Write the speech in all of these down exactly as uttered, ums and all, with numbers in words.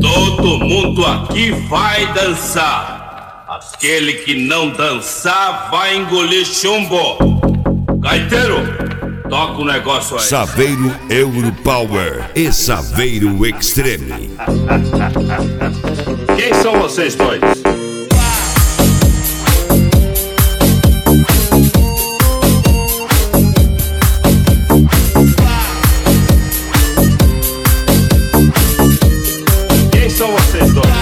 Todo mundo aqui vai dançar. Aquele que não dançar vai engolir chumbo. Gaiteiro, toca o negócio aí. Saveiro Europower e Saveiro Extreme. Quem são vocês dois? Quem são vocês dois?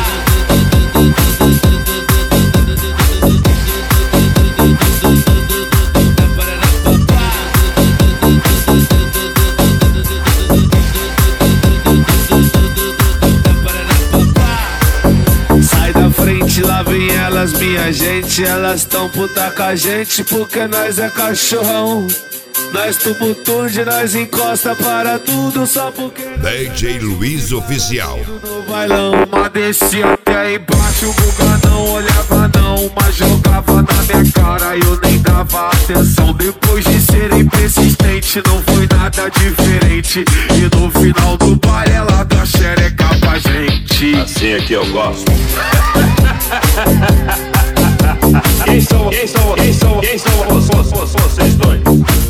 Sai da frente, lá vem elas, minha gente. Elas tão puta com a gente porque nós é cachorrão. Nós tumultude, nós encosta para tudo só porque D J Luiz Oficial. no bailão, mas descia até aí embaixo. O Guga não olhava não, mas jogava na minha cara e eu nem dava atenção. Depois de serem persistente, não foi nada diferente. E no final do baile ela dá xereca pra gente. Assim é que eu gosto. Quem são, quem são, quem são, quem são vocês, vocês dois?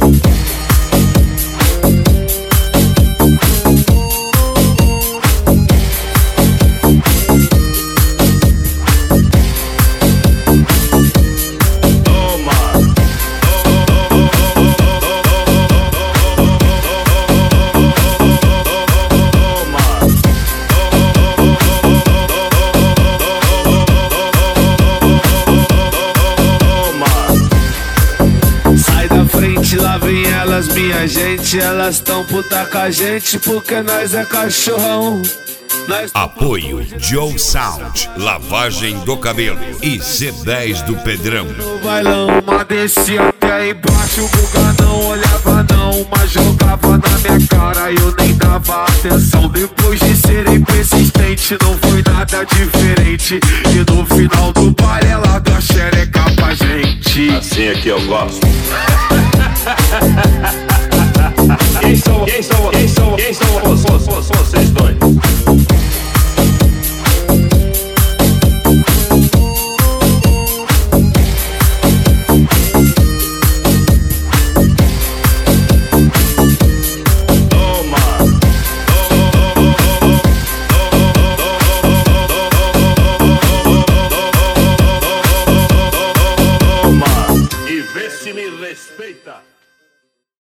Lá vem elas, minha gente. Elas tão puta com a gente porque nós é cachorrão. Nós... Apoio Joe Sound, lavagem do cabelo e C dez do Pedrão. No bailão, mas descia até aí embaixo. O Guga não olhava não, mas jogava na minha cara e eu nem dava atenção. Depois de serem persistente, não foi nada diferente. E no final do baile ela dá xereca pra gente. Assim é que eu gosto. Quem são, quem são, quem são?